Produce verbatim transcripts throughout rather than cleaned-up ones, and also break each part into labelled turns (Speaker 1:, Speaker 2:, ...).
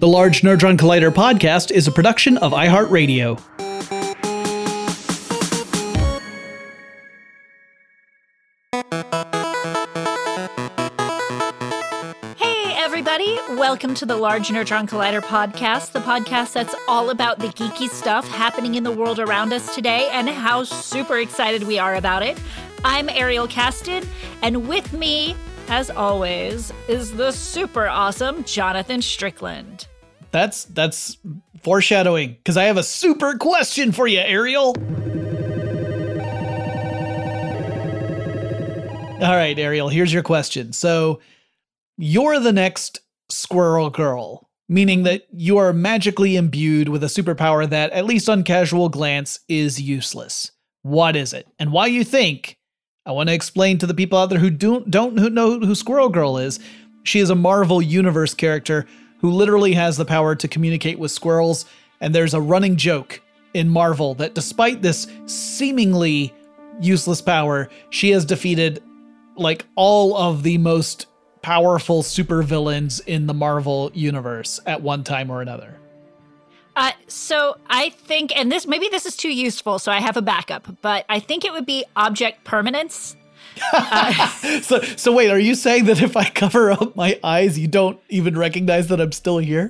Speaker 1: The Large Nerdron Collider podcast is a production of iHeartRadio.
Speaker 2: Hey, everybody. Welcome to the Large Nerdron Collider podcast, the podcast that's all about the geeky stuff happening in the world around us today and how super excited we are about it. I'm Ariel Caston, and with me, as always, is the super awesome Jonathan Strickland.
Speaker 1: That's that's foreshadowing, because I have a super question for you, Ariel. All right, Ariel, here's your question. So, you're the next Squirrel Girl, meaning that you are magically imbued with a superpower that, at least on casual glance, is useless. What is it? And why you think, I want to explain to the people out there who don't, don't who know who Squirrel Girl is. She is a Marvel Universe character who literally has the power to communicate with squirrels, and there's a running joke in Marvel that despite this seemingly useless power, she has defeated like all of the most powerful supervillains in the Marvel Universe at one time or another.
Speaker 2: Uh, so I think, and this maybe this is too useful, so I have a backup, but I think it would be object permanence.
Speaker 1: Uh, so, so wait, are you saying that if I cover up my eyes, you don't even recognize that I'm still here?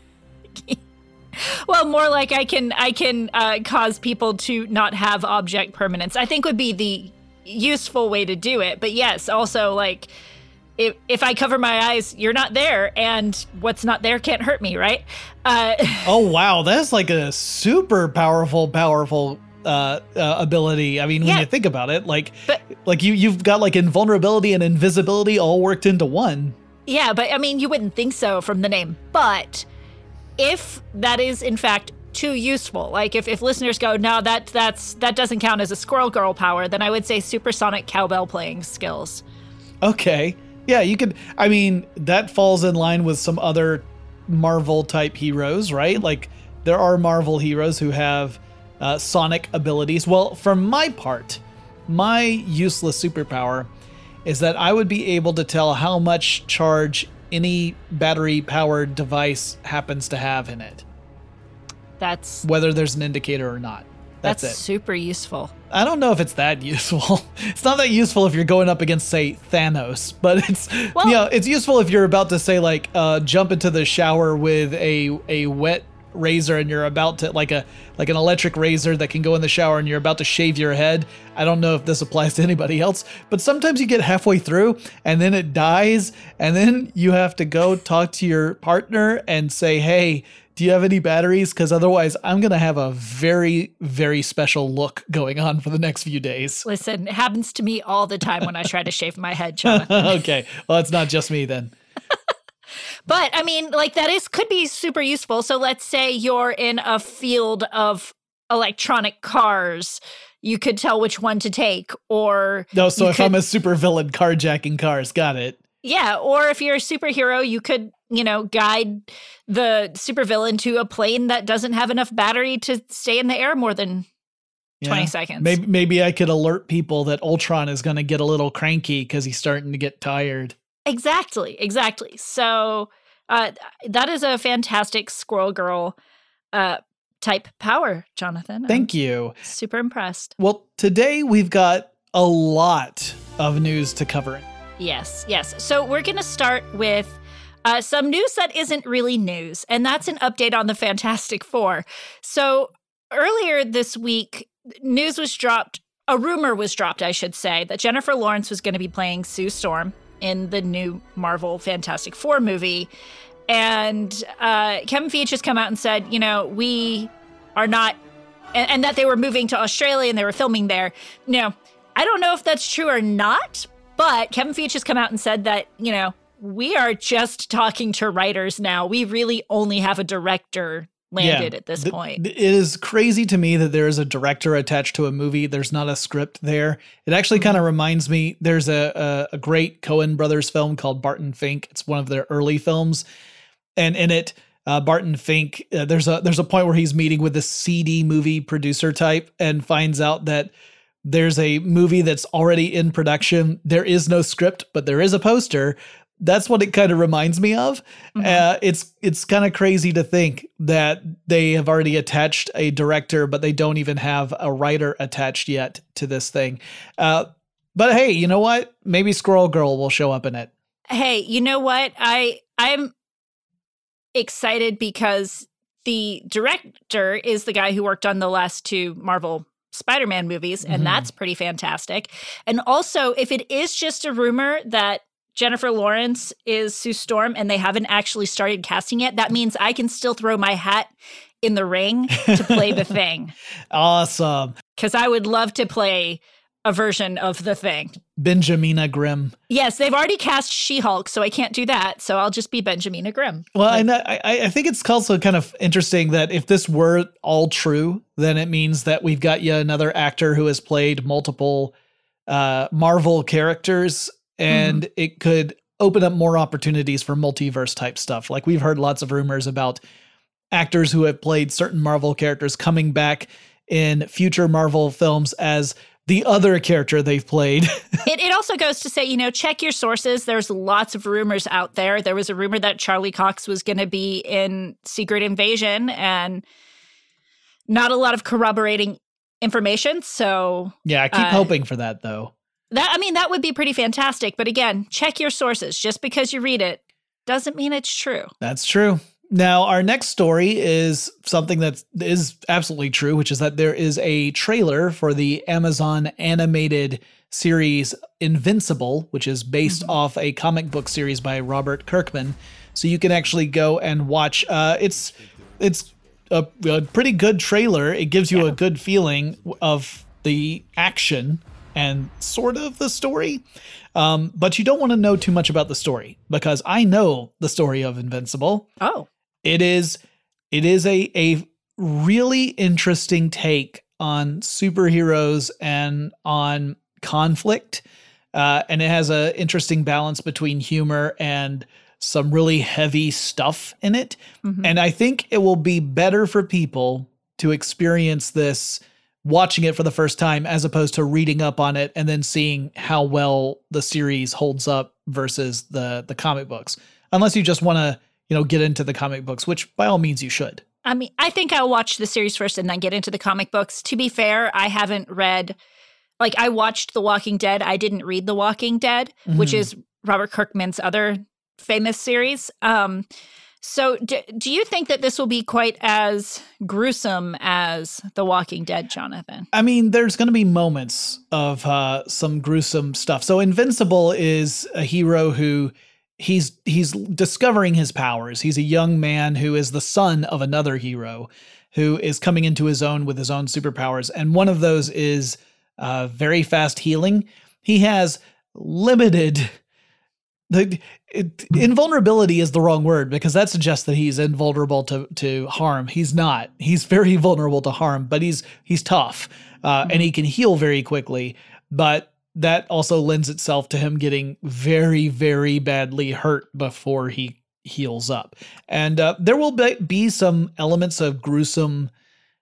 Speaker 2: Well, more like I can, I can uh, cause people to not have object permanence, I think would be the useful way to do it. But yes, also like if, if I cover my eyes, you're not there, and what's not there can't hurt me, right? Uh,
Speaker 1: oh, wow. That's like a super powerful, powerful uh, uh ability. I mean, when
Speaker 2: yeah,
Speaker 1: you think about it, like
Speaker 2: but,
Speaker 1: like you you've got like invulnerability and invisibility all worked into one.
Speaker 2: Yeah, but I mean, you wouldn't think so from the name. But if that is in fact too useful, like if, if listeners go, no, that that's that doesn't count as a Squirrel Girl power, then I would say supersonic cowbell playing skills.
Speaker 1: Okay. Yeah, you could, I mean, that falls in line with some other Marvel type heroes, right? Like there are Marvel heroes who have Uh, sonic abilities. Well, from my part, my useless superpower is that I would be able to tell how much charge any battery-powered device happens to have in it.
Speaker 2: That's
Speaker 1: whether there's an indicator or not. That's,
Speaker 2: that's
Speaker 1: it.
Speaker 2: super useful.
Speaker 1: I don't know if it's that useful. It's not that useful if you're going up against, say, Thanos, but it's well, you know, it's useful if you're about to say like uh, jump into the shower with a a wet razor and you're about to like a like an electric razor that can go in the shower and you're about to shave your head. I don't know if this applies to anybody else, but sometimes you get halfway through and then it dies and then you have to go talk to your partner and say, hey, do you have any batteries? Because otherwise I'm going to have a very, very special look going on for the next few days.
Speaker 2: Listen, it happens to me all the time when I try to shave my head, Jonathan.
Speaker 1: Okay, well, it's not just me then.
Speaker 2: But I mean, like that is could be super useful. So let's say you're in a field of electronic cars. You could tell which one to take, or
Speaker 1: no. So if
Speaker 2: could,
Speaker 1: I'm a super villain carjacking cars, got it.
Speaker 2: Yeah, or if you're a superhero, you could, you know, guide the supervillain to a plane that doesn't have enough battery to stay in the air more than yeah. twenty seconds.
Speaker 1: Maybe maybe I could alert people that Ultron is going to get a little cranky because he's starting to get tired.
Speaker 2: Exactly, exactly. So uh, that is a fantastic Squirrel Girl uh, type power, Jonathan.
Speaker 1: Thank
Speaker 2: I'm
Speaker 1: you.
Speaker 2: Super impressed.
Speaker 1: Well, today we've got a lot of news to cover.
Speaker 2: Yes, yes. So we're going to start with uh, some news that isn't really news, and that's an update on the Fantastic Four. So earlier this week, news was dropped, a rumor was dropped, I should say, that Jennifer Lawrence was going to be playing Sue Storm in the new Marvel Fantastic Four movie. And uh, Kevin Feige has come out and said, you know, we are not, and, and that they were moving to Australia and they were filming there. No, I don't know if that's true or not, but Kevin Feige has come out and said that, you know, we are just talking to writers now. We really only have a director landed yeah, at this
Speaker 1: th-
Speaker 2: point.
Speaker 1: It is crazy to me that there is a director attached to a movie. There's not a script there. It actually mm-hmm. kind of reminds me, there's a, a, a great Coen Brothers film called Barton Fink. It's one of their early films. And in it, uh, Barton Fink, uh, there's a there's a point where he's meeting with this C D movie producer type and finds out that there's a movie that's already in production. There is no script, but there is a poster. that's what it kind of reminds me of. Mm-hmm. Uh, it's it's kind of crazy to think that they have already attached a director, but they don't even have a writer attached yet to this thing. Uh, but hey, you know what? Maybe Squirrel Girl will show up in it.
Speaker 2: Hey, you know what? I I'm excited because the director is the guy who worked on the last two Marvel Spider-Man movies, and mm-hmm. that's pretty fantastic. And also, if it is just a rumor that Jennifer Lawrence is Sue Storm and they haven't actually started casting yet, that means I can still throw my hat in the ring to play the Thing.
Speaker 1: Awesome.
Speaker 2: Because I would love to play a version of the Thing.
Speaker 1: Benjamina Grimm.
Speaker 2: Yes, they've already cast She-Hulk, so I can't do that. So I'll just be Benjamina Grimm.
Speaker 1: Well, like, and I, I think it's also kind of interesting that if this were all true, then it means that we've got yet another actor who has played multiple uh, Marvel characters, and mm-hmm. it could open up more opportunities for multiverse type stuff. Like we've heard lots of rumors about actors who have played certain Marvel characters coming back in future Marvel films as the other character they've played.
Speaker 2: it, it also goes to say, you know, check your sources. There's lots of rumors out there. There was a rumor that Charlie Cox was going to be in Secret Invasion, and not a lot of corroborating information. So
Speaker 1: yeah, I keep uh, hoping for that, though.
Speaker 2: That I mean, that would be pretty fantastic. But again, check your sources. Just because you read it doesn't mean it's true.
Speaker 1: That's true. Now, our next story is something that is absolutely true, which is that there is a trailer for the Amazon animated series Invincible, which is based mm-hmm. off a comic book series by Robert Kirkman. So you can actually go and watch. Uh, it's it's a, a pretty good trailer. It gives you yeah. a good feeling of the action and sort of the story. Um, but you don't want to know too much about the story, because I know the story of Invincible.
Speaker 2: Oh.
Speaker 1: It is it is a a really interesting take on superheroes and on conflict. Uh, and it has an interesting balance between humor and some really heavy stuff in it. Mm-hmm. And I think it will be better for people to experience this watching it for the first time, as opposed to reading up on it and then seeing how well the series holds up versus the the comic books. Unless you just want to, you know, get into the comic books, which by all means you should.
Speaker 2: I mean, I think I'll watch the series first and then get into the comic books. To be fair, I haven't read, like I watched The Walking Dead. I didn't read The Walking Dead, mm-hmm. which is Robert Kirkman's other famous series. Um, so do, do you think that this will be quite as gruesome as The Walking Dead, Jonathan?
Speaker 1: I mean, there's going to be moments of uh, some gruesome stuff. So Invincible is a hero who He's he's discovering his powers. He's a young man who is the son of another hero who is coming into his own with his own superpowers. And one of those is uh, very fast healing. He has limited... The, it, invulnerability is the wrong word, because that suggests that he's invulnerable to, to harm. He's not. He's very vulnerable to harm, but he's he's tough uh, mm-hmm. and he can heal very quickly. But that also lends itself to him getting very, very badly hurt before he heals up. And uh, there will be, be some elements of gruesome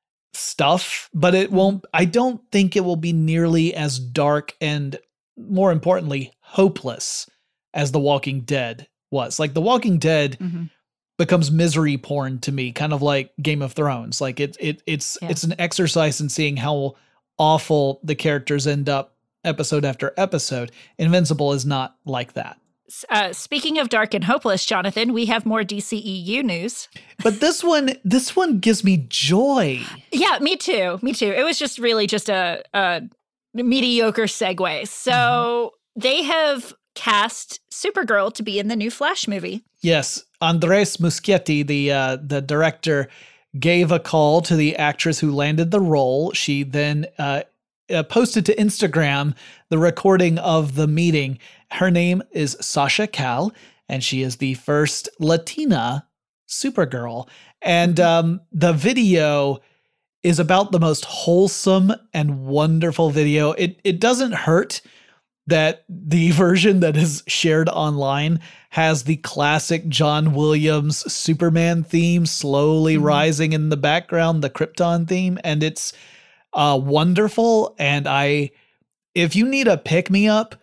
Speaker 1: stuff, but it won't, I don't think it will be nearly as dark and, more importantly, hopeless as The Walking Dead was. Like The Walking Dead mm-hmm. becomes misery porn to me, kind of like Game of Thrones. Like it, it, it's, yeah. it's an exercise in seeing how awful the characters end up episode after episode. Invincible is not like that.
Speaker 2: Uh, speaking of dark and hopeless, Jonathan, we have more D C E U news.
Speaker 1: But this one, this one gives me joy. Yeah,
Speaker 2: me too. Me too. It was just really just a, a mediocre segue. So mm-hmm. they have cast Supergirl to be in the new Flash movie.
Speaker 1: Yes, Andres Muschietti, the uh, the director, gave a call to the actress who landed the role. She then uh, Uh, posted to Instagram the recording of the meeting. Her name is Sasha Cal, and she is the first Latina Supergirl. And um, the video is about the most wholesome and wonderful video. It it doesn't hurt that the version that is shared online has the classic John Williams Superman theme slowly mm-hmm. rising in the background, the Krypton theme, and it's Uh, wonderful. And I, if you need a pick me up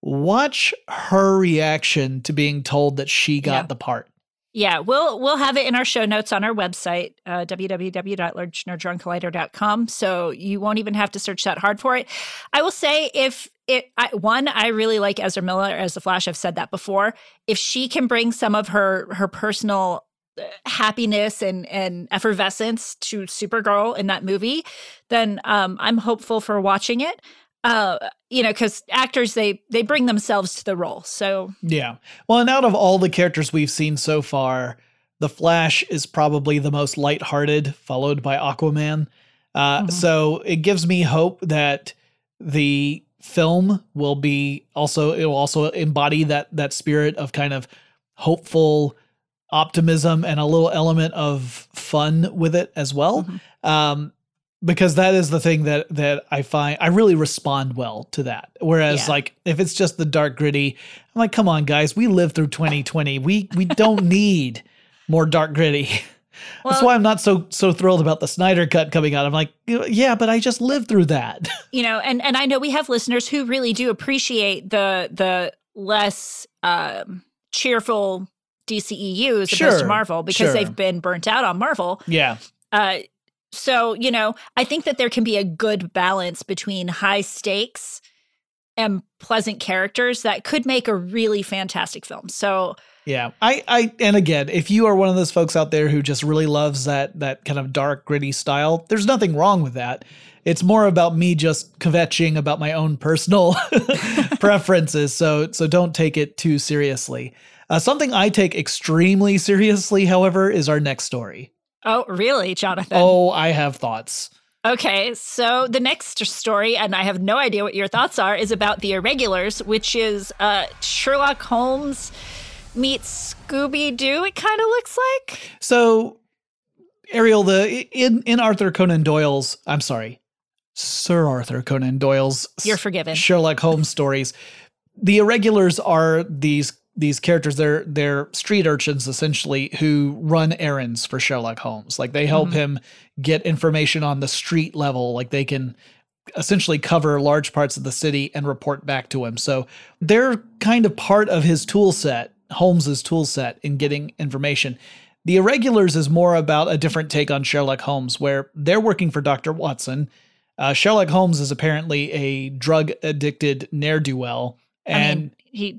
Speaker 1: watch her reaction to being told that she got
Speaker 2: Yeah.
Speaker 1: the part.
Speaker 2: Yeah, we'll we'll have it in our show notes on our website, uh, w w w dot large nerd drunk collider dot com. So you won't even have to search that hard for it. I will say, if it I, one, I really like Ezra Miller as the Flash. I've said that before. If she can bring some of her her personal happiness and and effervescence to Supergirl in that movie, then um, I'm hopeful for watching it. Uh, you know, because actors, they they bring themselves to the role. So
Speaker 1: yeah. Well, and out of all the characters we've seen so far, the Flash is probably the most lighthearted, followed by Aquaman. Uh,
Speaker 2: Mhm.
Speaker 1: So it gives me hope that the film will be also it will also embody that that spirit of kind of hopeful optimism and a little element of fun with it as well.
Speaker 2: Mhm.
Speaker 1: Um, because that is the thing that that I find I really respond well to that. Whereas
Speaker 2: Yeah.
Speaker 1: like if it's just the dark gritty, I'm like, come on, guys, we lived through twenty twenty. We we don't need more dark gritty. That's
Speaker 2: Well-
Speaker 1: why I'm not so so thrilled about the Snyder Cut coming out. I'm like, yeah, but I just lived through that.
Speaker 2: you know, and and I know we have listeners who really do appreciate the the less um, cheerful D C E U as opposed to
Speaker 1: Sure,
Speaker 2: Marvel because
Speaker 1: sure.
Speaker 2: they've been burnt out on Marvel.
Speaker 1: Yeah.
Speaker 2: Uh, so, you know, I think that there can be a good balance between high stakes and pleasant characters that could make a really fantastic film. So,
Speaker 1: Yeah. I, I, and again, if you are one of those folks out there who just really loves that, that kind of dark, gritty style, there's nothing wrong with that. It's more about me just kvetching about my own personal preferences. So, so don't take it too seriously. Uh, something I take extremely seriously, however, is our next story.
Speaker 2: oh, really, Jonathan?
Speaker 1: Oh, I have thoughts.
Speaker 2: Okay, so the next story, and I have no idea what your thoughts are, is about The Irregulars, which is uh, Sherlock Holmes meets Scooby-Doo, it kind of looks like.
Speaker 1: So, Ariel, the in in Arthur Conan Doyle's, I'm sorry, Sir Arthur Conan Doyle's
Speaker 2: You're forgiven.
Speaker 1: Sherlock Holmes stories, the Irregulars are these these characters. They're they're street urchins essentially who run errands for Sherlock Holmes. Like they help
Speaker 2: Mhm.
Speaker 1: him get information on the street level. Like they can essentially cover large parts of the city and report back to him. So they're kind of part of his tool set, Holmes's tool set in getting information. The Irregulars is more about a different take on Sherlock Holmes, where they're working for Doctor Watson. Uh, Sherlock Holmes is apparently a drug addicted ne'er-do-well. And
Speaker 2: I mean, he.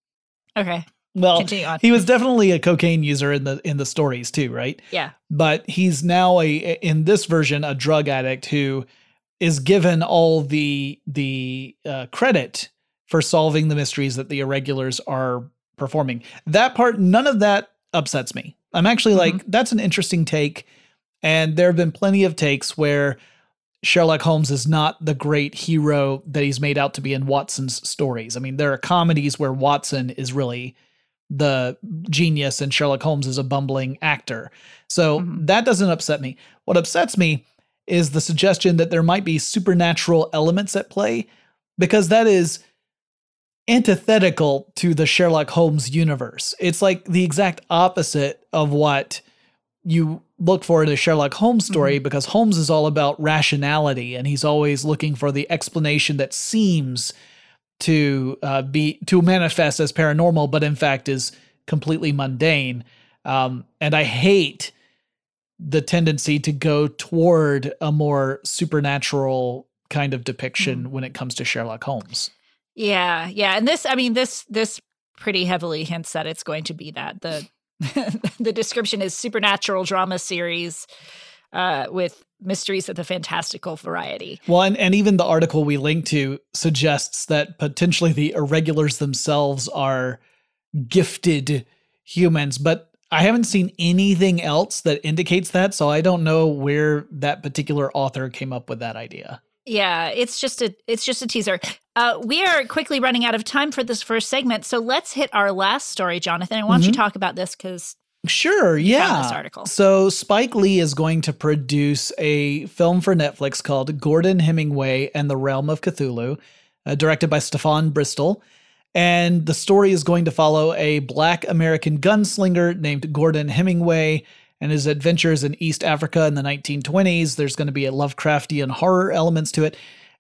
Speaker 2: Okay,
Speaker 1: well,
Speaker 2: continue on.
Speaker 1: he was definitely a cocaine user in the in the stories too, right?
Speaker 2: Yeah.
Speaker 1: But he's now a in this version a drug addict who is given all the the uh, credit for solving the mysteries that the Irregulars are performing. That part, none of that upsets me. I'm actually like, that's an interesting take. And there have been plenty of takes where Sherlock Holmes is not the great hero that he's made out to be in Watson's stories. I mean, there are comedies where Watson is really the genius and Sherlock Holmes is a bumbling actor. So
Speaker 2: Mhm.
Speaker 1: that doesn't upset me. What upsets me is the suggestion that there might be supernatural elements at play, because that is antithetical to the Sherlock Holmes universe. It's like the exact opposite of what you look for in a Sherlock Holmes story,
Speaker 2: Mhm.
Speaker 1: because Holmes is all about rationality and he's always looking for the explanation that seems to uh, be to manifest as paranormal, but in fact is completely mundane. Um, and I hate the tendency to go toward a more supernatural kind of depiction when it comes to Sherlock Holmes.
Speaker 2: Yeah, yeah, and this, I mean, this this pretty heavily hints that it's going to be that. The the description is supernatural drama series uh, with mysteries of the fantastical variety.
Speaker 1: Well, and, and even the article we linked to suggests that potentially the Irregulars themselves are gifted humans, but I haven't seen anything else that indicates that, so I don't know where that particular author came up with that idea.
Speaker 2: Yeah, it's just a it's just a teaser. Uh, we are quickly running out of time for this first segment, so let's hit our last story, Jonathan. And why don't you
Speaker 1: Mhm.
Speaker 2: talk about this? Because
Speaker 1: Sure, yeah.
Speaker 2: found this article.
Speaker 1: So Spike Lee is going to produce a film for Netflix called Gordon Hemingway and the Realm of Cthulhu, uh, directed by Stefan Bristol. And the story is going to follow a Black American gunslinger named Gordon Hemingway and his adventures in East Africa in the nineteen twenties. There's going to be a Lovecraftian horror elements to it.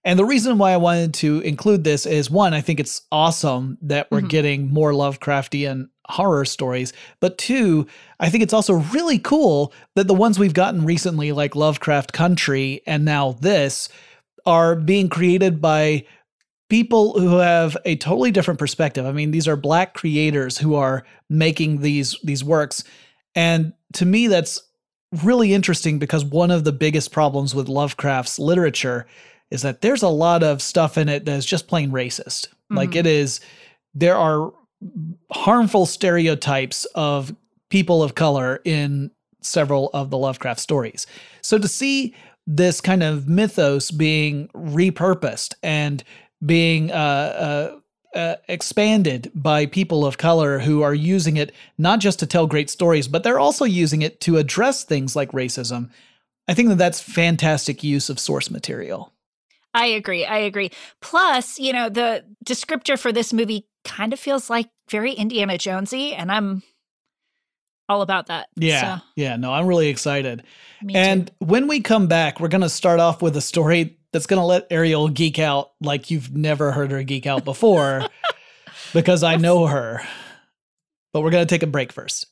Speaker 1: And the reason why I wanted to include this is, one, I think it's awesome that we're mm-hmm. getting more Lovecraftian horror stories. But two, I think it's also really cool that the ones we've gotten recently, like Lovecraft Country and now this, are being created by people who have a totally different perspective. I mean, these are Black creators who are making these these works. And to me, that's really interesting because one of the biggest problems with Lovecraft's literature is that there's a lot of stuff in it that is just plain racist. Mm-hmm. Like it is, there are harmful stereotypes of people of color in several of the Lovecraft stories. So to see this kind of mythos being repurposed and being uh, uh, uh, expanded by people of color who are using it not just to tell great stories, but they're also using it to address things like racism, I think that that's fantastic use of source material.
Speaker 2: I agree. I agree. Plus, you know, the descriptor for this movie kind of feels like very Indiana Jonesy, and I'm all about that.
Speaker 1: Yeah.
Speaker 2: So.
Speaker 1: Yeah. No, I'm really excited.
Speaker 2: Me
Speaker 1: and
Speaker 2: too.
Speaker 1: When we come back, we're going to start off with a story that's going to let Ariel geek out like you've never heard her geek out before because I know her. But we're going to take a break first.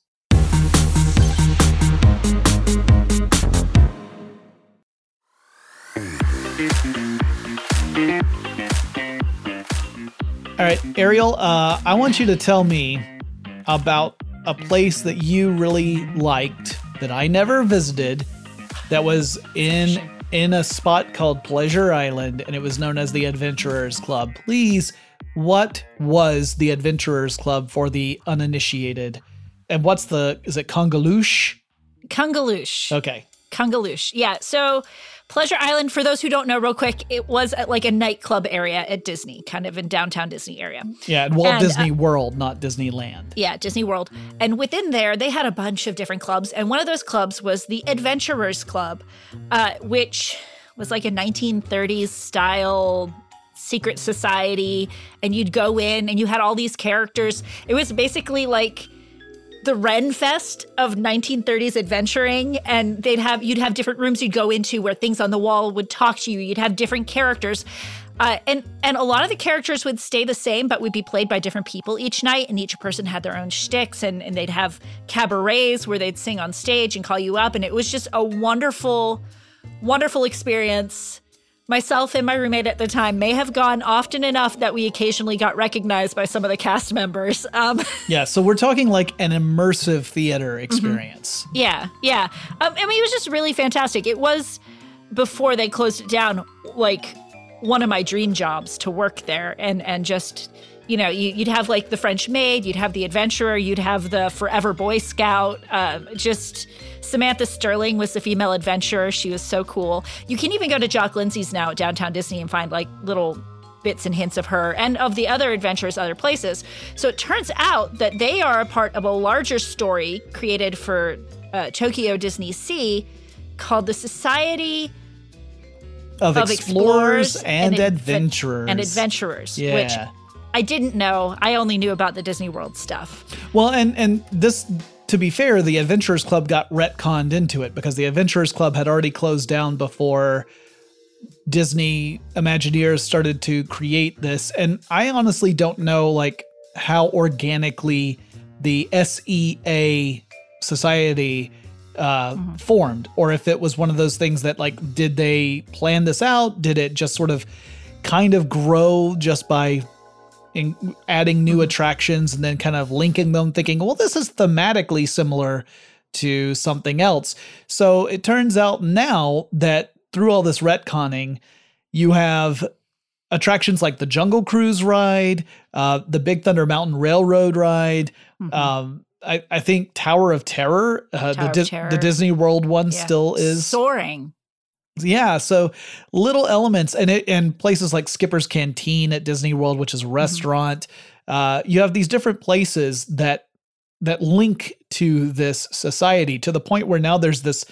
Speaker 1: All right, Ariel, uh, I want you to tell me about a place that you really liked that I never visited that was in in a spot called Pleasure Island, and it was known as the Adventurers Club. Please, what was the Adventurers Club for the uninitiated? And what's the, is it Kungaloosh?
Speaker 2: Kungaloosh.
Speaker 1: Okay.
Speaker 2: Kungaloosh. Yeah. So Pleasure Island, for those who don't know real quick, it was at like a nightclub area at Disney, kind of in downtown Disney area.
Speaker 1: Yeah, at Walt
Speaker 2: and,
Speaker 1: Disney
Speaker 2: uh,
Speaker 1: World, not Disneyland.
Speaker 2: Yeah, Disney World. And within there, they had a bunch of different clubs. And one of those clubs was the Adventurers Club, uh, which was like a nineteen thirties style secret society. And you'd go in and you had all these characters. It was basically like the Ren Fest of nineteen thirties adventuring, and they'd have you'd have different rooms you'd go into where things on the wall would talk to you. You'd have different characters, uh, and and a lot of the characters would stay the same, but would be played by different people each night. And each person had their own shticks, and and they'd have cabarets where they'd sing on stage and call you up, and it was just a wonderful, wonderful experience. Myself and my roommate at the time may have gone often enough that we occasionally got recognized by some of the cast members. Um,
Speaker 1: yeah, so we're talking like an immersive theater experience.
Speaker 2: Mm-hmm. Yeah, yeah. Um, I mean, it was just really fantastic. It was, before they closed it down, like one of my dream jobs to work there and, and just, you know, you, you'd have like the French maid, you'd have the adventurer, you'd have the forever Boy Scout, uh, just... Samantha Sterling was the female adventurer. She was so cool. You can even go to Jock Lindsay's now at Downtown Disney and find like little bits and hints of her and of the other adventurers other places. So it turns out that they are a part of a larger story created for uh, Tokyo Disney Sea called the Society
Speaker 1: of, of Explorers, Explorers and,
Speaker 2: and
Speaker 1: Adventurers.
Speaker 2: And Adventurers,
Speaker 1: yeah.
Speaker 2: which I didn't know. I only knew about the Disney World stuff.
Speaker 1: Well, and and this... To be fair, the Adventurers Club got retconned into it because the Adventurers Club had already closed down before Disney Imagineers started to create this. And I honestly don't know like how organically the S E A Society uh, mm-hmm. formed, or if it was one of those things that like, did they plan this out? Did it just sort of kind of grow just by in adding new attractions and then kind of linking them, thinking, well, this is thematically similar to something else. So it turns out now that through all this retconning, you have attractions like the Jungle Cruise ride, uh, the Big Thunder Mountain Railroad ride. Mm-hmm. Um, I, I think Tower of Terror, uh,
Speaker 2: Tower
Speaker 1: the,
Speaker 2: of Terror.
Speaker 1: the Disney World one
Speaker 2: yeah.
Speaker 1: still is
Speaker 2: soaring.
Speaker 1: Yeah, so little elements, and it and places like Skipper's Canteen at Disney World, which is a restaurant. Mm-hmm. Uh, you have these different places that that link to this society to the point where now there's this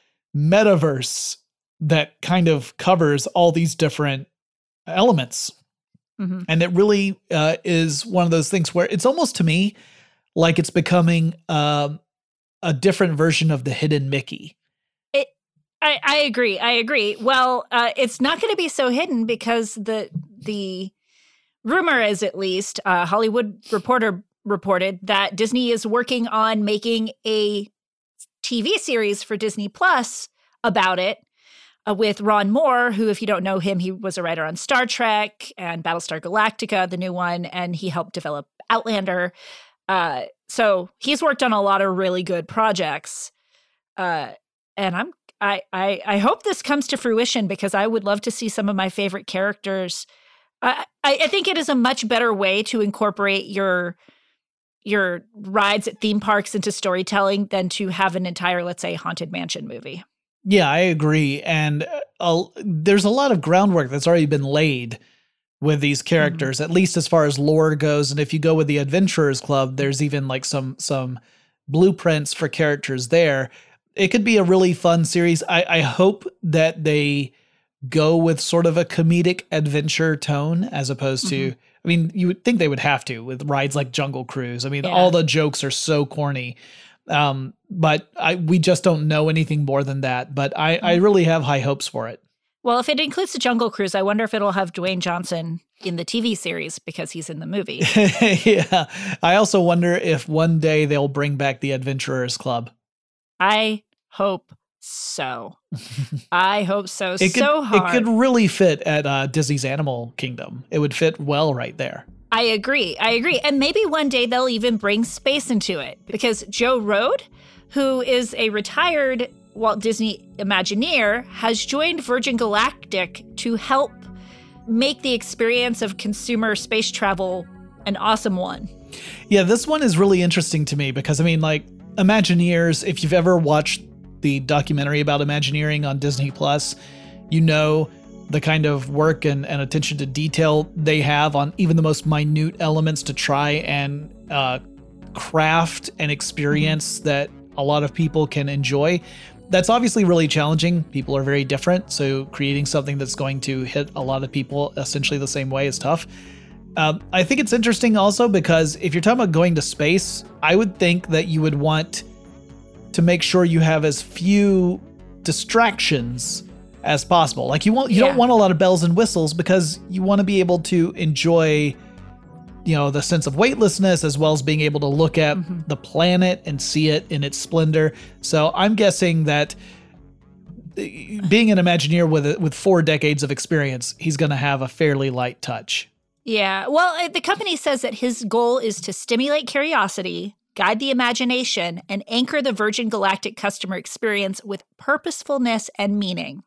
Speaker 1: metaverse that kind of covers all these different elements, mm-hmm. and it really uh, is one of those things where it's almost to me like it's becoming uh, a different version of the Hidden Mickey.
Speaker 2: I, I agree. I agree. Well, uh, it's not going to be so hidden because the the rumor is, at least, uh, Hollywood Reporter reported that Disney is working on making a T V series for Disney Plus about it, uh, with Ron Moore, who, if you don't know him, he was a writer on Star Trek and Battlestar Galactica, the new one, and he helped develop Outlander. Uh, so he's worked on a lot of really good projects. Uh, and I'm I, I I hope this comes to fruition because I would love to see some of my favorite characters. I, I, I think it is a much better way to incorporate your your rides at theme parks into storytelling than to have an entire, let's say, Haunted Mansion movie.
Speaker 1: Yeah, I agree. And uh, there's a lot of groundwork that's already been laid with these characters, mm-hmm. at least as far as lore goes. And if you go with the Adventurers Club, there's even like some some blueprints for characters there. It could be a really fun series. I, I hope that they go with sort of a comedic adventure tone as opposed mm-hmm. to, I mean, you would think they would have to with rides like Jungle Cruise. I mean, yeah. all the jokes are so corny. Um, but I we just don't know anything more than that. But I, mm-hmm. I really have high hopes for it.
Speaker 2: Well, if it includes the Jungle Cruise, I wonder if it'll have Dwayne Johnson in the T V series because he's in the movie.
Speaker 1: Yeah. I also wonder if one day they'll bring back the Adventurers Club.
Speaker 2: I hope so. I hope so.
Speaker 1: It
Speaker 2: so
Speaker 1: could,
Speaker 2: hard.
Speaker 1: It could really fit at uh, Disney's Animal Kingdom. It would fit well right there.
Speaker 2: I agree. I agree. And maybe one day they'll even bring space into it because Joe Rohde, who is a retired Walt Disney Imagineer, has joined Virgin Galactic to help make the experience of consumer space travel an awesome one.
Speaker 1: Yeah, this one is really interesting to me because, I mean, like, Imagineers, if you've ever watched the documentary about Imagineering on Disney Plus, you know the kind of work and, and attention to detail they have on even the most minute elements to try and uh, craft an experience mm-hmm. that a lot of people can enjoy. That's obviously really challenging. People are very different, so creating something that's going to hit a lot of people essentially the same way is tough. Um, I think it's interesting also because if you're talking about going to space, I would think that you would want to make sure you have as few distractions as possible. Like you want, you yeah. don't want a lot of bells and whistles because you want to be able to enjoy, you know, the sense of weightlessness as well as being able to look at mm-hmm. the planet and see it in its splendor. So I'm guessing that being an Imagineer with a, with four decades of experience, he's going to have a fairly light touch.
Speaker 2: Yeah. Well, the company says that his goal is to stimulate curiosity, guide the imagination, and anchor the Virgin Galactic customer experience with purposefulness and meaning.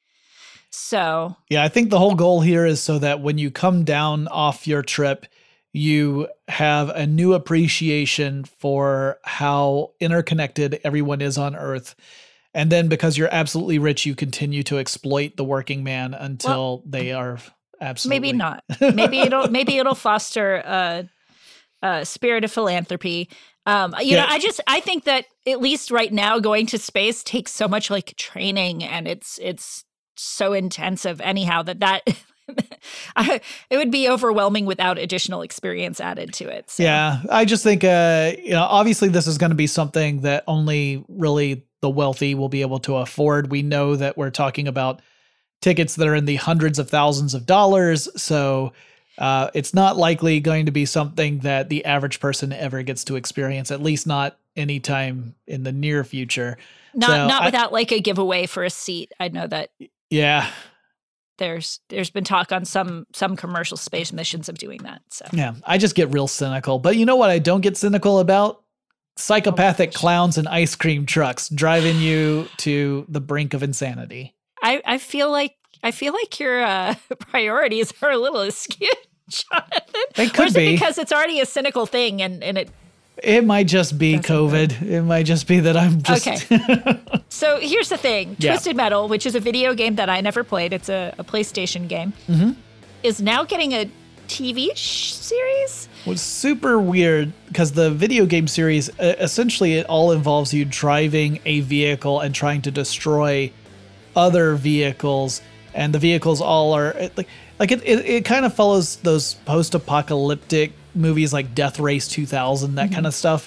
Speaker 2: So,
Speaker 1: yeah, I think the whole goal here is so that when you come down off your trip, you have a new appreciation for how interconnected everyone is on Earth. And then because you're absolutely rich, you continue to exploit the working man until well, they are absolutely.
Speaker 2: Maybe not. Maybe it'll maybe it'll foster a, a spirit of philanthropy. Um, you yeah. know, I just I think that at least right now, going to space takes so much like training, and it's it's so intensive anyhow that that I, it would be overwhelming without additional experience added to it. So.
Speaker 1: Yeah, I just think uh, you know, obviously this is going to be something that only really the wealthy will be able to afford. We know that we're talking about tickets that are in the hundreds of thousands of dollars, so uh, it's not likely going to be something that the average person ever gets to experience, at least not anytime in the near future.
Speaker 2: Not
Speaker 1: so
Speaker 2: not
Speaker 1: I,
Speaker 2: without like a giveaway for a seat. I know that.
Speaker 1: Yeah.
Speaker 2: There's there's been talk on some some commercial space missions of doing that. So
Speaker 1: yeah, I just get real cynical. But you know what I don't get cynical about? Psychopathic oh clowns and ice cream trucks driving you to the brink of insanity.
Speaker 2: I, I feel like I feel like your uh, priorities are a little askew, Jonathan.
Speaker 1: They could
Speaker 2: or is
Speaker 1: be
Speaker 2: it because it's already a cynical thing and, and it.
Speaker 1: It might just be COVID. It might just be that I'm just.
Speaker 2: Okay. So here's the thing.
Speaker 1: Yeah.
Speaker 2: Twisted Metal, which is a video game that I never played, it's a, a PlayStation game,
Speaker 1: mm-hmm.
Speaker 2: is now getting a T V sh- series.
Speaker 1: Was super weird because the video game series, uh, essentially it all involves you driving a vehicle and trying to destroy other vehicles. And the vehicles all are like, like it, it, it kind of follows those post-apocalyptic movies like Death Race two thousand, that mm-hmm. kind of stuff.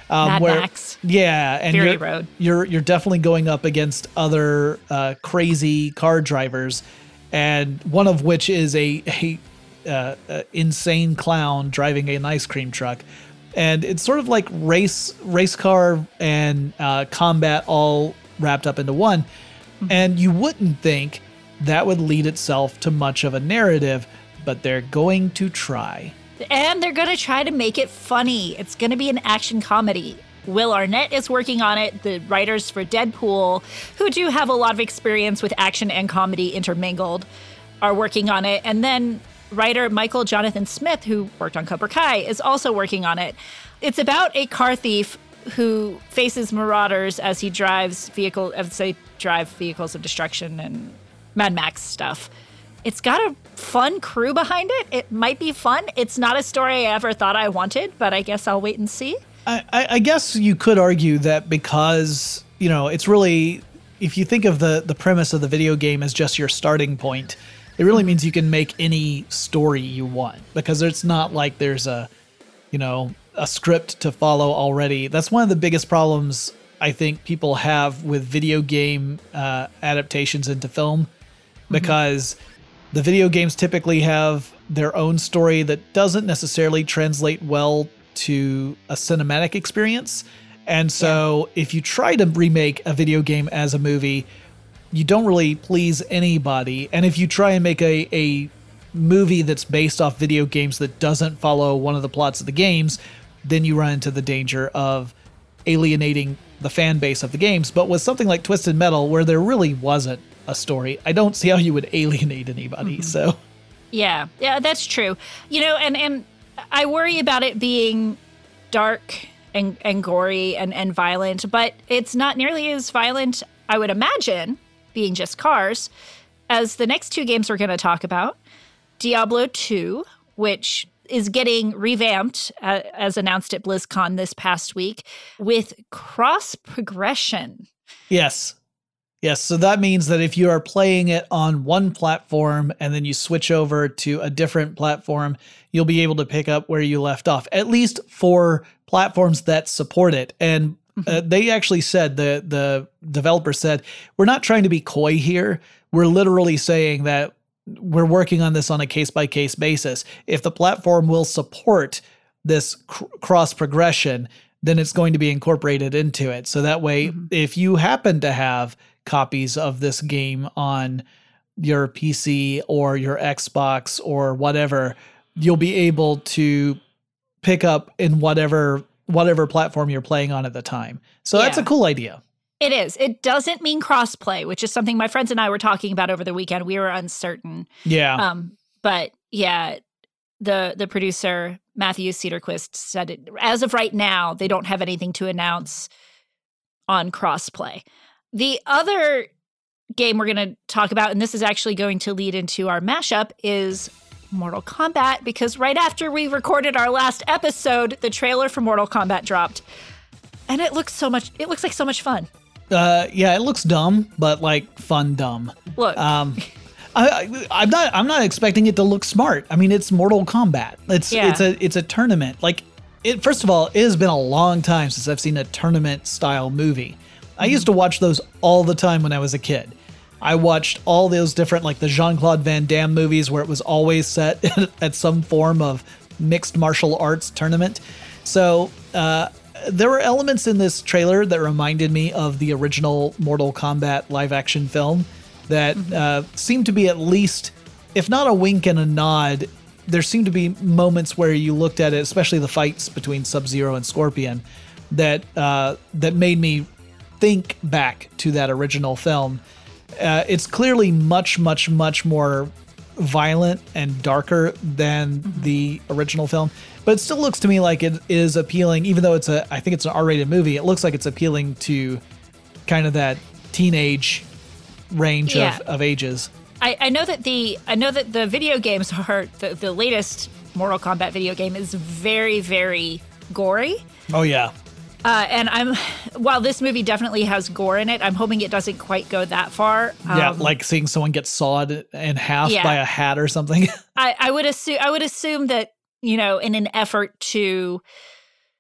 Speaker 1: Um,
Speaker 2: Mad
Speaker 1: where,
Speaker 2: Max.
Speaker 1: Yeah, and
Speaker 2: Fury
Speaker 1: you're,
Speaker 2: Road.
Speaker 1: You're you're definitely going up against other uh, crazy car drivers, and one of which is a, a, uh, a insane clown driving an ice cream truck. And it's sort of like race race car and uh, combat all wrapped up into one. Mm-hmm. And you wouldn't think that would lead itself to much of a narrative, but they're going to try.
Speaker 2: And they're going to try to make it funny. It's going to be an action comedy. Will Arnett is working on it. The writers for Deadpool, who do have a lot of experience with action and comedy intermingled, are working on it. And then writer Michael Jonathan Smith, who worked on Cobra Kai, is also working on it. It's about a car thief who faces marauders as he drives vehicle, as they drive vehicles of destruction and Mad Max stuff. It's got a fun crew behind it. It might be fun. It's not a story I ever thought I wanted, but I guess I'll wait and see.
Speaker 1: I, I guess you could argue that because, you know, it's really, if you think of the, the premise of the video game as just your starting point, it really means you can make any story you want, because it's not like there's a, you know, a script to follow already. That's one of the biggest problems I think people have with video game uh, adaptations into film, because mm-hmm. the video games typically have their own story that doesn't necessarily translate well to a cinematic experience. And so yeah. if you try to remake a video game as a movie, you don't really please anybody. And if you try and make a, a movie that's based off video games that doesn't follow one of the plots of the games, then you run into the danger of alienating the fan base of the games. But with something like Twisted Metal, where there really wasn't a story, I don't see how you would alienate anybody. Mm-hmm. So
Speaker 2: yeah, yeah, that's true. You know, and, and I worry about it being dark and, and gory and, and violent, but it's not nearly as violent, I would imagine, being just cars, as the next two games we're going to talk about. Diablo two, which is getting revamped, uh, as announced at BlizzCon this past week, with cross progression.
Speaker 1: Yes. Yes, so that means that if you are playing it on one platform and then you switch over to a different platform, you'll be able to pick up where you left off, at least for platforms that support it. And uh, they actually said, the the developer said, we're not trying to be coy here. We're literally saying that we're working on this on a case-by-case basis. If the platform will support this cr- cross progression, then it's going to be incorporated into it. So that way, mm-hmm. if you happen to have copies of this game on your P C or your Xbox or whatever, you'll be able to pick up in whatever whatever platform you're playing on at the time. So yeah. That's a cool idea.
Speaker 2: It is. It doesn't mean crossplay, which is something my friends and I were talking about over the weekend. We were uncertain.
Speaker 1: Yeah.
Speaker 2: Um, but yeah, the the producer, Matthew Cedarquist, said it, as of right now, they don't have anything to announce on crossplay. The other game we're going to talk about, and this is actually going to lead into our mashup, is Mortal Kombat, because right after we recorded our last episode, the trailer for Mortal Kombat dropped. And it looks so much, it looks like so much fun.
Speaker 1: Uh, yeah, it looks dumb, but like fun dumb.
Speaker 2: Look.
Speaker 1: Um, I, I, I'm not. I'm not expecting it to look smart. I mean, it's Mortal Kombat. It's
Speaker 2: yeah.
Speaker 1: it's a it's a tournament. Like, it. First of all, it has been a long time since I've seen a tournament style movie. Mm-hmm. I used to watch those all the time when I was a kid. I watched all those different, like the Jean-Claude Van Damme movies, where it was always set at some form of mixed martial arts tournament. So uh, there were elements in this trailer that reminded me of the original Mortal Kombat live action film that mm-hmm. uh, seemed to be at least, if not a wink and a nod, there seemed to be moments where you looked at it, especially the fights between Sub-Zero and Scorpion, that uh, that made me think back to that original film. Uh, it's clearly much, much, much more violent and darker than mm-hmm. the original film, but it still looks to me like it is appealing, even though it's a, I think it's an R-rated movie. It looks like it's appealing to kind of that teenage range yeah. of, of ages.
Speaker 2: I, I know that the I know that the video games are the, the latest Mortal Kombat video game is very, very gory.
Speaker 1: Oh yeah.
Speaker 2: Uh, and I'm while this movie definitely has gore in it, I'm hoping it doesn't quite go that far. Um,
Speaker 1: yeah, like seeing someone get sawed in half
Speaker 2: yeah.
Speaker 1: by a hat or something.
Speaker 2: I, I would assume I would assume that, you know, in an effort to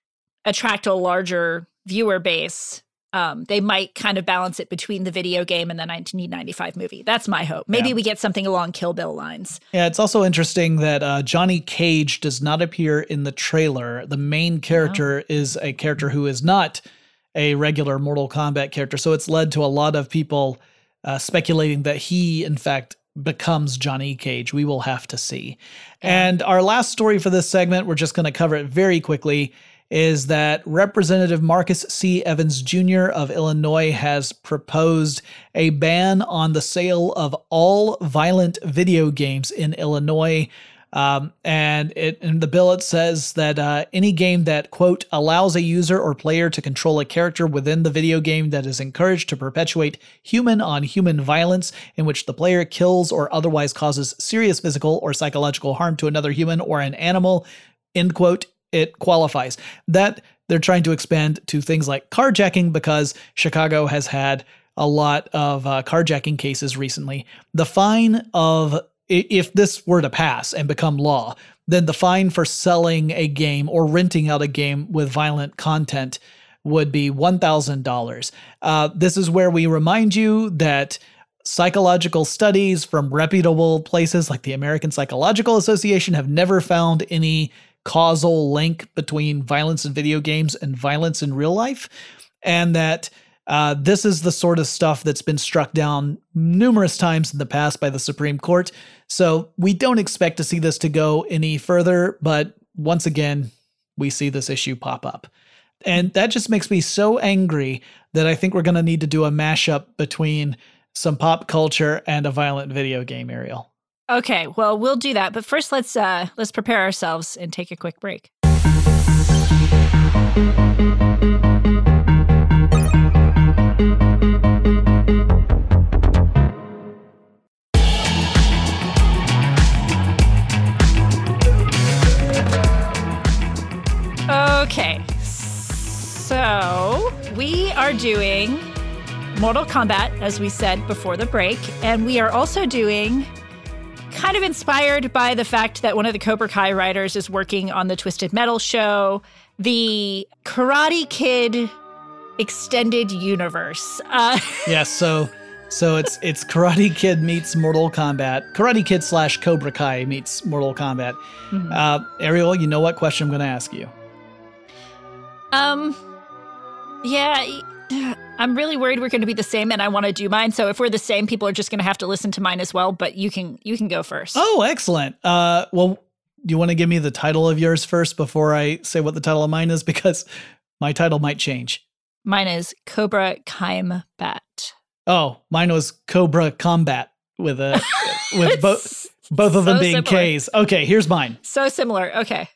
Speaker 2: attract a larger viewer base, um, they might kind of balance it between the video game and the nineteen ninety-five movie. That's my hope. Maybe
Speaker 1: Yeah.
Speaker 2: we get something along Kill Bill lines.
Speaker 1: Yeah, it's also interesting that uh, Johnny Cage does not appear in the trailer. The main character oh. is a character who is not a regular Mortal Kombat character. So it's led to a lot of people uh, speculating that he, in fact, becomes Johnny Cage. We will have to see. Yeah. And our last story for this segment, we're just going to cover it very quickly, is that Representative Marcus C. Evans Junior of Illinois has proposed a ban on the sale of all violent video games in Illinois. Um, and it, in the bill, it says that uh, any game that, quote, allows a user or player to control a character within the video game that is encouraged to perpetuate human-on-human violence in which the player kills or otherwise causes serious physical or psychological harm to another human or an animal, end quote, it qualifies. That they're trying to expand to things like carjacking because Chicago has had a lot of uh, carjacking cases recently. The fine of, if this were to pass and become law, then the fine for selling a game or renting out a game with violent content would be one thousand dollars. Uh, this is where we remind you that psychological studies from reputable places like the American Psychological Association have never found any causal link between violence in video games and violence in real life, and that uh, this is the sort of stuff that's been struck down numerous times in the past by the Supreme Court. So we don't expect to see this to go any further, but once again, we see this issue pop up. And that just makes me so angry that I think we're going to need to do a mashup between some pop culture and a violent video game, Ariel.
Speaker 2: Okay, well, we'll do that. But first, let's uh, let's prepare ourselves and take a quick break. Okay, so we are doing Mortal Kombat, as we said before the break, and we are also doing, kind of inspired by the fact that one of the Cobra Kai writers is working on the Twisted Metal show, the Karate Kid extended universe. Uh,
Speaker 1: yeah, so so it's it's Karate Kid meets Mortal Kombat. Karate Kid slash Cobra Kai meets Mortal Kombat. Mm-hmm. Uh, Ariel, you know what question I'm going to ask you?
Speaker 2: Um, yeah, I'm really worried we're going to be the same, and I want to do mine. So if we're the same, people are just going to have to listen to mine as well. But you can you can go first.
Speaker 1: Oh, excellent. Uh, well, do you want to give me the title of yours first before I say what the title of mine is? Because my title might change.
Speaker 2: Mine is Cobra Combat.
Speaker 1: Oh, mine was Cobra Combat with a with both both of them
Speaker 2: so
Speaker 1: being
Speaker 2: similar.
Speaker 1: K's. Okay, here's mine.
Speaker 2: So similar. Okay.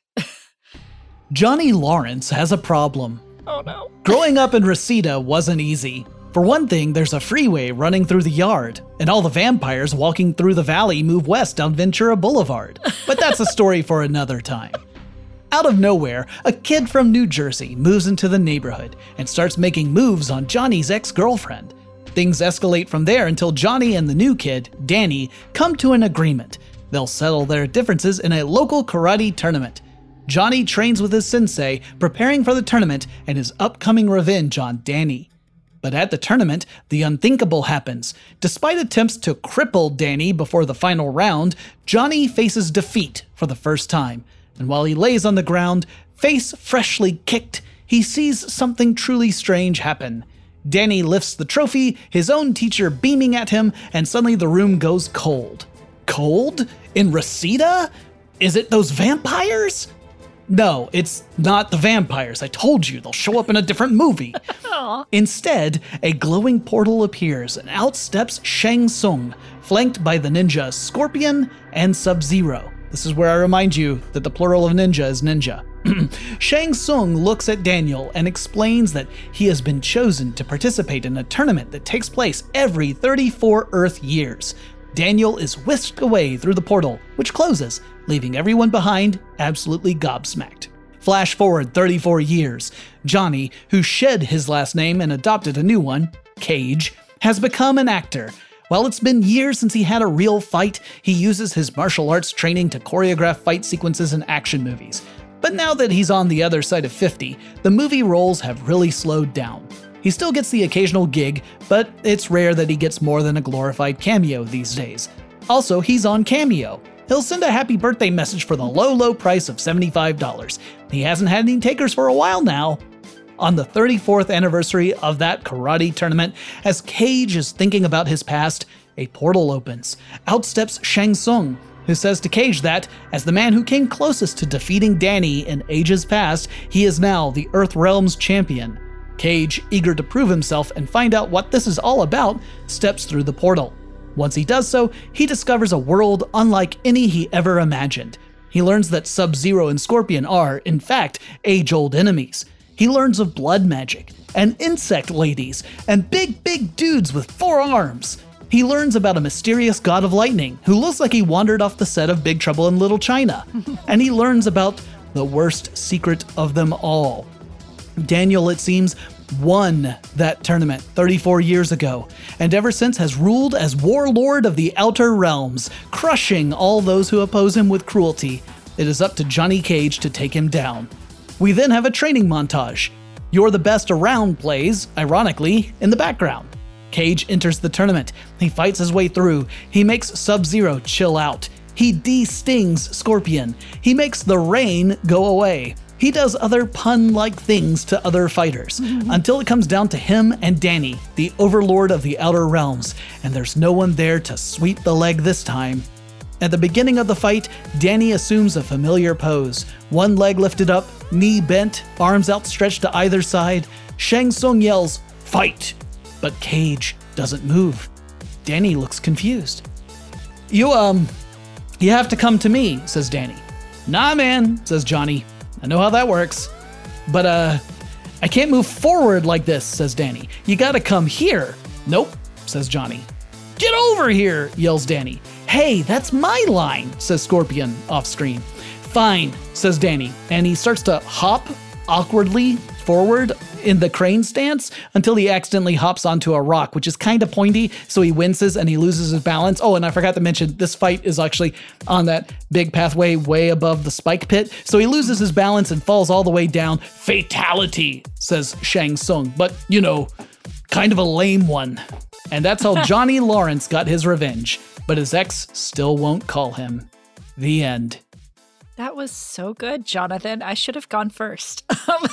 Speaker 1: Johnny Lawrence has a problem.
Speaker 2: Oh no.
Speaker 1: Growing up in Reseda wasn't easy. For one thing, there's a freeway running through the yard, and all the vampires walking through the valley move west down Ventura Boulevard. But that's a story for another time. Out of nowhere, a kid from New Jersey moves into the neighborhood and starts making moves on Johnny's ex-girlfriend. Things escalate from there until Johnny and the new kid, Danny, come to an agreement. They'll settle their differences in a local karate tournament. Johnny trains with his sensei, preparing for the tournament and his upcoming revenge on Danny. But at the tournament, the unthinkable happens. Despite attempts to cripple Danny before the final round, Johnny faces defeat for the first time. And while he lays on the ground, face freshly kicked, he sees something truly strange happen. Danny lifts the trophy, his own teacher beaming at him, and suddenly the room goes cold. Cold? In Reseda? Is it those vampires? No, it's not the vampires. I told you, they'll show up in a different movie. Instead, a glowing portal appears and out steps Shang Tsung, flanked by the ninja Scorpion and Sub-Zero. This is where I remind you that the plural of ninja is ninja. Shang Tsung looks at Daniel and explains that he has been chosen to participate in a tournament that takes place every thirty-four Earth years. Daniel is whisked away through the portal, which closes, leaving everyone behind absolutely gobsmacked. Flash forward thirty-four years. Johnny, who shed his last name and adopted a new one, Cage, has become an actor. While it's been years since he had a real fight, he uses his martial arts training to choreograph fight sequences in action movies. But now that he's on the other side of fifty, the movie roles have really slowed down. He still gets the occasional gig, but it's rare that he gets more than a glorified cameo these days. Also, he's on Cameo. He'll send a happy birthday message for the low, low price of seventy-five dollars. He hasn't had any takers for a while now. On the thirty-fourth anniversary of that karate tournament, as Cage is thinking about his past, a portal opens. Out steps Shang Tsung, who says to Cage that, as the man who came closest to defeating Danny in ages past, he is now the Earthrealm's champion. Cage, eager to prove himself and find out what this is all about, steps through the portal. Once he does so, he discovers a world unlike any he ever imagined. He learns that Sub-Zero and Scorpion are, in fact, age-old enemies. He learns of blood magic, and insect ladies, and big, big dudes with four arms. He learns about a mysterious god of lightning who looks like he wandered off the set of Big Trouble in Little China. And he learns about the worst secret of them all. Daniel, it seems, won that tournament thirty-four years ago, and ever since has ruled as warlord of the Outer Realms, crushing all those who oppose him with cruelty. It is up to Johnny Cage to take him down. We then have a training montage. You're the Best Around plays, ironically, in the background. Cage enters the tournament. He fights his way through. He makes Sub-Zero chill out. He de-stings Scorpion. He makes the rain go away. He does other pun-like things to other fighters, mm-hmm. until it comes down to him and Danny, the overlord of the Outer Realms, and there's no one there to sweep the leg this time. At the beginning of the fight, Danny assumes a familiar pose. One leg lifted up, knee bent, arms outstretched to either side. Shang Tsung yells, "Fight!" But Cage doesn't move. Danny looks confused. You, um, you have to come to me, says Danny. Nah, man, says Johnny. I know how that works. But, uh, I can't move forward like this, says Danny. You gotta come here. Nope, says Johnny. Get over here, yells Danny. Hey, that's my line, says Scorpion off screen. Fine, says Danny, and he starts to hop awkwardly forward in the crane stance until he accidentally hops onto a rock, which is kind of pointy, so he winces and he loses his balance. Oh, and I forgot to mention, this fight is actually on that big pathway way above the spike pit, so he loses his balance and falls all the way down. Fatality, says Shang Tsung, but, you know, kind of a lame one. And that's how Johnny Lawrence got his revenge, but his ex still won't call him. The end.
Speaker 2: That was so good, Jonathan. I should have gone first.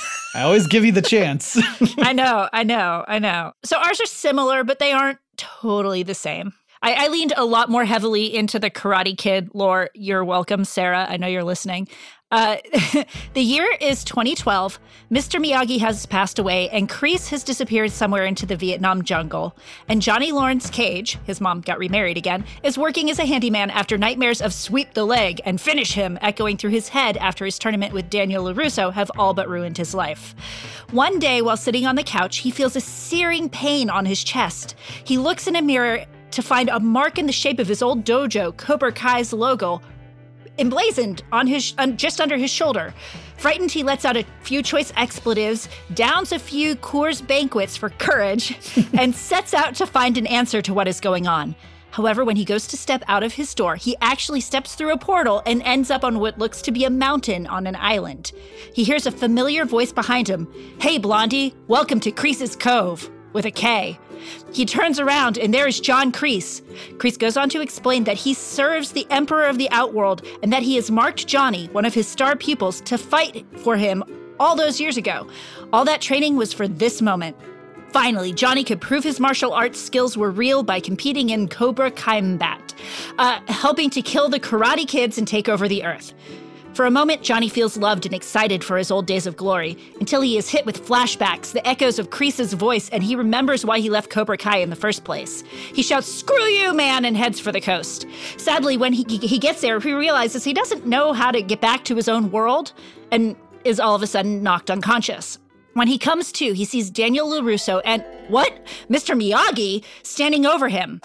Speaker 1: I always give you the chance.
Speaker 2: I know, I know, I know. So ours are similar, but they aren't totally the same. I, I leaned a lot more heavily into the Karate Kid lore. You're welcome, Sarah. I know you're listening. Uh, the year is twenty twelve. Mister Miyagi has passed away, and Kreese has disappeared somewhere into the Vietnam jungle. And Johnny Lawrence Cage, his mom got remarried again, is working as a handyman after nightmares of sweep the leg and finish him echoing through his head after his tournament with Daniel LaRusso have all but ruined his life. One day, while sitting on the couch, he feels a searing pain on his chest. He looks in a mirror to find a mark in the shape of his old dojo, Cobra Kai's logo, emblazoned on his on, just under his shoulder. Frightened, he lets out a few choice expletives, downs a few Coors Banquets for courage, and sets out to find an answer to what is going on. However, when he goes to step out of his door, he actually steps through a portal and ends up on what looks to be a mountain on an island. He hears a familiar voice behind him. "Hey, Blondie, welcome to Kreese's Cove," with a K. He turns around, and there is John Kreese. Kreese goes on to explain that he serves the Emperor of the Outworld and that he has marked Johnny, one of his star pupils, to fight for him all those years ago. All that training was for this moment. Finally, Johnny could prove his martial arts skills were real by competing in Cobra Combat, uh, helping to kill the Karate Kids and take over the Earth. For a moment, Johnny feels loved and excited for his old days of glory, until he is hit with flashbacks, the echoes of Kreese's voice, and he remembers why he left Cobra Kai in the first place. He shouts, "Screw you, man," and heads for the coast. Sadly, when he, he gets there, he realizes he doesn't know how to get back to his own world, and is all of a sudden knocked unconscious. When he comes to, he sees Daniel LaRusso and, what? Mister Miyagi standing over him.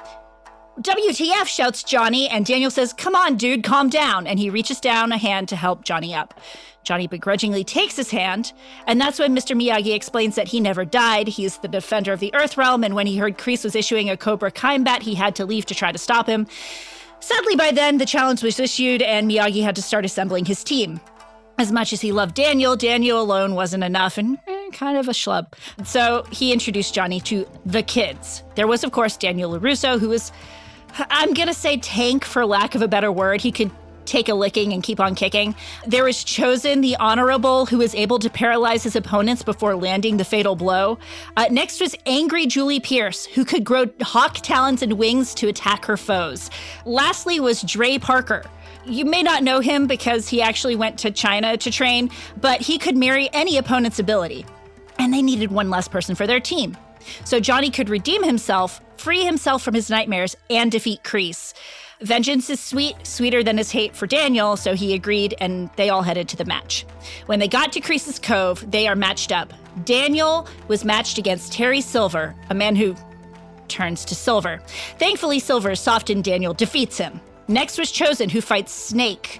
Speaker 2: "W T F," shouts Johnny, and Daniel says, "Come on, dude, calm down," and he reaches down a hand to help Johnny up. Johnny begrudgingly takes his hand, and that's when Mister Miyagi explains that he never died. He's the defender of the Earth Realm, and when he heard Kreese was issuing a Cobra Combat, he had to leave to try to stop him. Sadly, by then, the challenge was issued, and Miyagi had to start assembling his team. As much as he loved Daniel, Daniel alone wasn't enough and eh, kind of a schlub. So he introduced Johnny to the kids. There was, of course, Daniel LaRusso, who was, I'm going to say tank for lack of a better word. He could take a licking and keep on kicking. There was Chosen, the Honorable, who was able to paralyze his opponents before landing the fatal blow. Uh, next was angry Julie Pierce, who could grow hawk talons and wings to attack her foes. Lastly was Dre Parker. You may not know him because he actually went to China to train, but he could marry any opponent's ability. And they needed one less person for their team. So Johnny could redeem himself, free himself from his nightmares, and defeat Kreese. Vengeance is sweet, sweeter than his hate for Daniel, so he agreed, and they all headed to the match. When they got to Kreese's Cove, they are matched up. Daniel was matched against Terry Silver, a man who turns to silver. Thankfully, Silver's soft and Daniel defeats him. Next was Chosen, who fights Snake,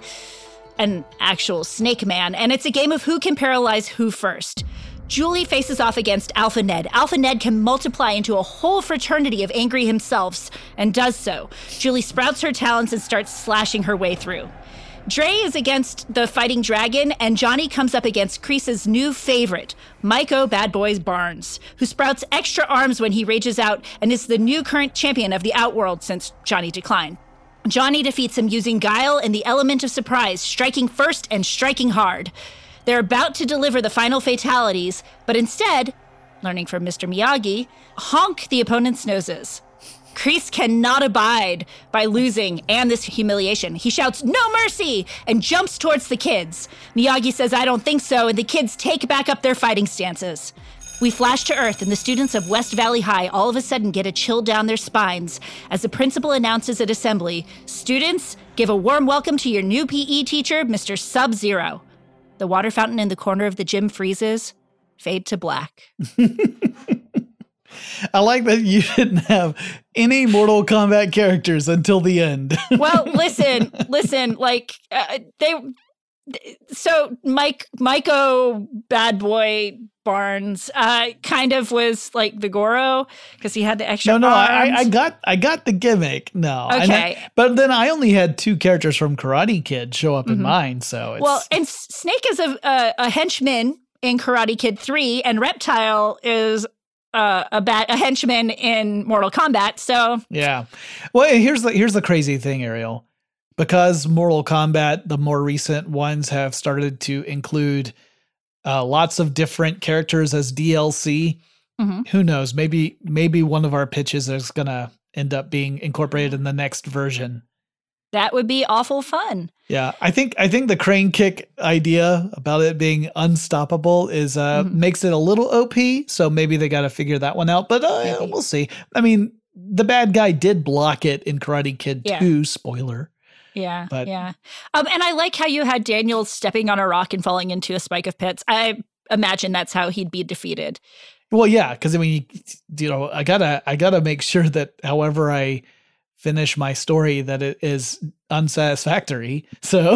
Speaker 2: an actual snake man, and it's a game of who can paralyze who first. Julie faces off against Alpha Ned. Alpha Ned can multiply into a whole fraternity of angry himselfs, and does so. Julie sprouts her talons and starts slashing her way through. Dre is against the Fighting Dragon, and Johnny comes up against Kreese's new favorite, Maiko Bad Boys Barnes, who sprouts extra arms when he rages out and is the new current champion of the Outworld since Johnny declined. Johnny defeats him using guile and the element of surprise, striking first and striking hard. They're about to deliver the final fatalities, but instead, learning from Mister Miyagi, honk the opponent's noses. Kreese cannot abide by losing and this humiliation. He shouts, "No mercy!" and jumps towards the kids. Miyagi says, "I don't think so," and the kids take back up their fighting stances. We flash to Earth, and the students of West Valley High all of a sudden get a chill down their spines as the principal announces at assembly, "Students, give a warm welcome to your new P E teacher, Mister Sub-Zero." The water fountain in the corner of the gym freezes, fade to black.
Speaker 1: I like that you didn't have any Mortal Kombat characters until the end.
Speaker 2: Well, listen, listen, like, uh, they... So Mike, Maiko Bad Boy Barnes, uh, kind of was like the Goro because he had the extra.
Speaker 1: No, no,
Speaker 2: arms.
Speaker 1: I, I got, I got the gimmick. No,
Speaker 2: okay,
Speaker 1: I, but then I only had two characters from Karate Kid show up mm-hmm. in mine, so it's...
Speaker 2: well, and Snake is a, a a henchman in Karate Kid three, and Reptile is uh, a bat a henchman in Mortal Kombat. So
Speaker 1: yeah, well, here's the here's the crazy thing, Ariel. Because Mortal Kombat, the more recent ones, have started to include uh, lots of different characters as D L C. Mm-hmm. Who knows? Maybe maybe one of our pitches is going to end up being incorporated in the next version.
Speaker 2: That would be awful fun.
Speaker 1: Yeah, I think I think the crane kick idea about it being unstoppable is uh, mm-hmm. makes it a little O P. So maybe they got to figure that one out. But uh, we'll see. I mean, the bad guy did block it in Karate Kid yeah. two. Spoiler.
Speaker 2: Yeah,
Speaker 1: but,
Speaker 2: yeah. Um, and I like how you had Daniel stepping on a rock and falling into a spike of pits. I imagine that's how he'd be defeated.
Speaker 1: Well, yeah, because I mean, you know, I gotta, I gotta make sure that however I finish my story, that it is unsatisfactory. So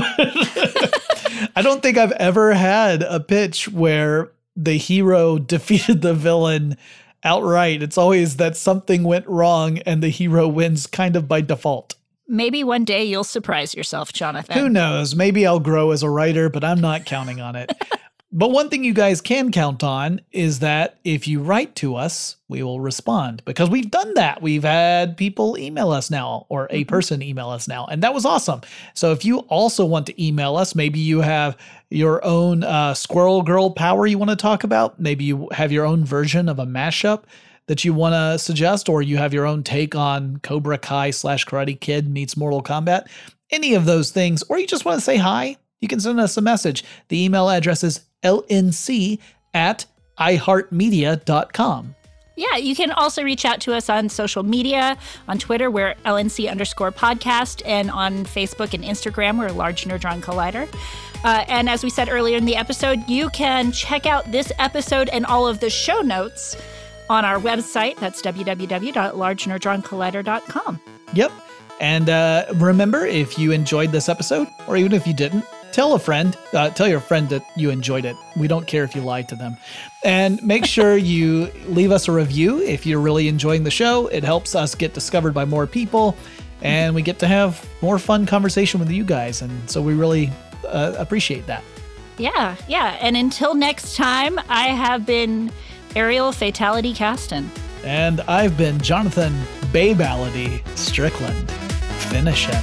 Speaker 1: I don't think I've ever had a pitch where the hero defeated the villain outright. It's always that something went wrong and the hero wins kind of by default.
Speaker 2: Maybe one day you'll surprise yourself, Jonathan.
Speaker 1: Who knows? Maybe I'll grow as a writer, but I'm not counting on it. But one thing you guys can count on is that if you write to us, we will respond, because we've done that. We've had people email us now, or a person email us now, and that was awesome. So if you also want to email us, maybe you have your own uh, Squirrel Girl power you want to talk about. Maybe you have your own version of a mashup that you want to suggest, or you have your own take on Cobra Kai slash Karate Kid meets Mortal Kombat, any of those things, or you just want to say hi, you can send us a message. The email address is L N C at i heart media dot com.
Speaker 2: Yeah, you can also reach out to us on social media. On Twitter, we're L N C underscore podcast, and on Facebook and Instagram, we're Large Nerdron Collider. Uh, and as we said earlier in the episode, you can check out this episode and all of the show notes on our website. That's w w w dot large nerdron collider dot com.
Speaker 1: Yep. And uh, remember, if you enjoyed this episode, or even if you didn't, tell a friend. Uh, tell your friend that you enjoyed it. We don't care if you lied to them. And make sure you leave us a review if you're really enjoying the show. It helps us get discovered by more people, and we get to have more fun conversation with you guys. And so we really uh, appreciate that.
Speaker 2: Yeah, yeah. And until next time, I have been Ariel Fatality Caston.
Speaker 1: And I've been Jonathan Babality Strickland. Finish him.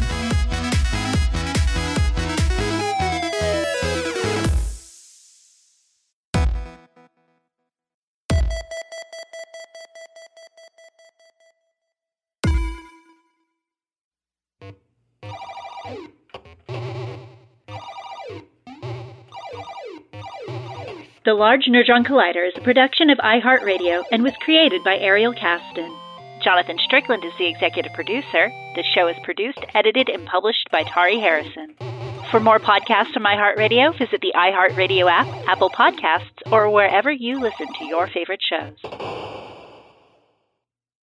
Speaker 3: The Large Nerdron Collider is a production of iHeartRadio and was created by Ariel Caston. Jonathan Strickland is the executive producer. The show is produced, edited, and published by Tari Harrison. For more podcasts from iHeartRadio, visit the iHeartRadio app, Apple Podcasts, or wherever you listen to your favorite shows.